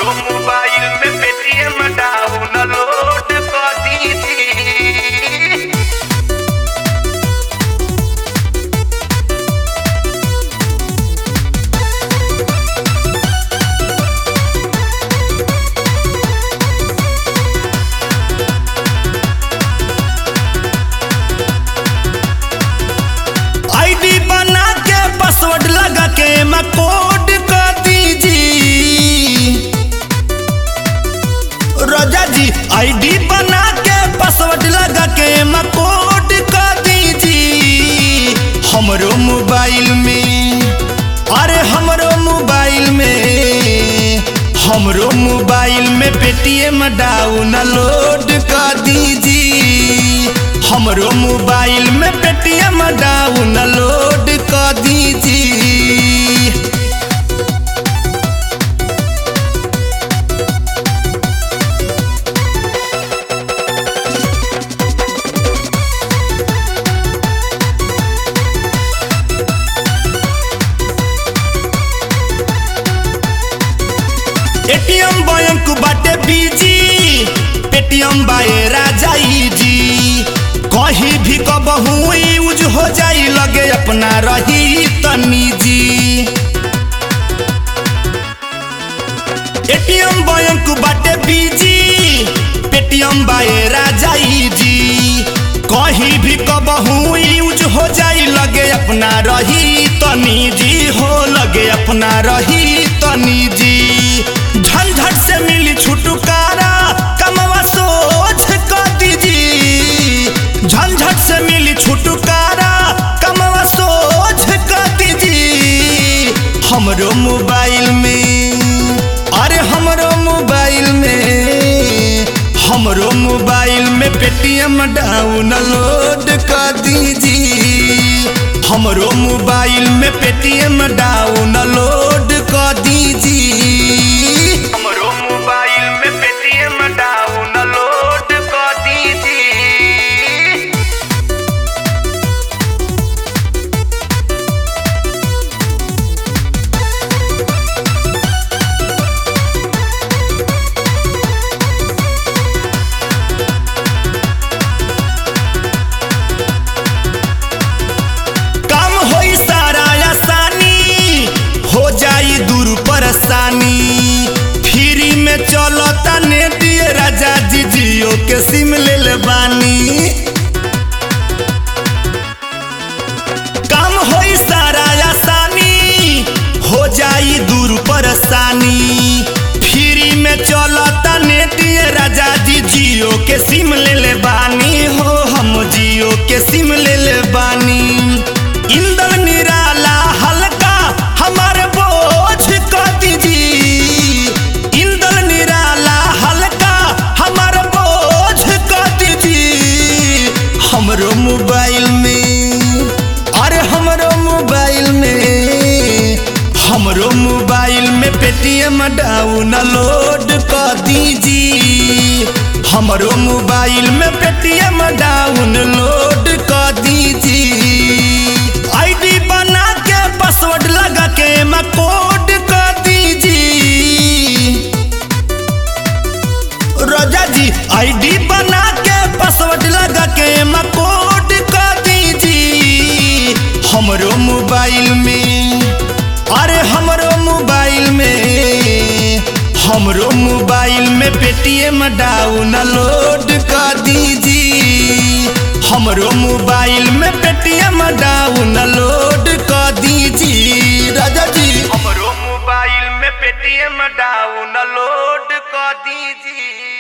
हमरो मोबाइल में Paytm download कर दीजिए। आईडी बना के पासवर्ड लगा के मैं कोड कर दीजिए। राजा जी आईडी बना के पासवर्ड लगा के मैं कोड कर दीजिए। हमरो मोबाइल में, अरे हमरो मोबाइल में पेटीएम डाउनलोड कर दीजिए। हमरो मोबाइल में पेटीएम डाउनलोड कर दीजिए। एटीएम बैंक बाटे बीजी, पेटीएम बाए राजाई जी। कहीं भी कबहू यूज हो जाई लगे अपना रही तनी जी। एटीएम बैंक बाटे बीजी, पेटीएम बाए राजाई जी। कहीं भी कबहू यूज हो जाई लगे अपना रही तनी जी, हो लगे अपना रही तनी जी। झंझट से मिली छुटकारा कमवा सोच कर दीजिए। झंझट से मिली छुटकारा कमवा सोच कर दीजिए। हमरो मोबाइल में, अरे हमरो मोबाइल में पेटीएम डाउनलोड कर दीजिए। हमरो मोबाइल में पेटीएम डाउनलोड कर दीजिए। हमरो मोबाइल में पेटीएम डाउनलोड कर दीजिए। काम होई सारा आसानी, हो जाई दूर परेशानी। फ्री में चलता नेट ये राजा जी, जियो के सिम ले ले बानी। काम होई सारा आसानी, हो जाई दूर परेशानी। फ्री में चलता नेट ये राजा जी, जियो के सिम ले ले बानी। हो हम जियो के सिम ले ले बानी। इंदल निराला हल्का हमारे बोझ कर दीजिए। इंदल निराला हल्का हमारे बोझ कर दीजिए। हमरो मोबाइल में, अरे हमरो मोबाइल में पेटीएम डाउनलोड कर दीजिए। हमरो मोबाइल में पेटीएम डाउनलोड कर दीजिए। आईडी बना के पासवर्ड लगा के मैं कोड कर दीजिए। राजा जी आईडी बना के पासवर्ड लगा के मैं कोड कर दीजिए। हमरो मोबाइल में, अरे हमरो मोबाइल में पेटीएम डाउनलोड कर दीजिए। हमरो मोबाइल में पेटीएम डाउनलोड कर दीजिए। राजा जी हमरो मोबाइल में पेटीएम डाउनलोड कर दीजिए।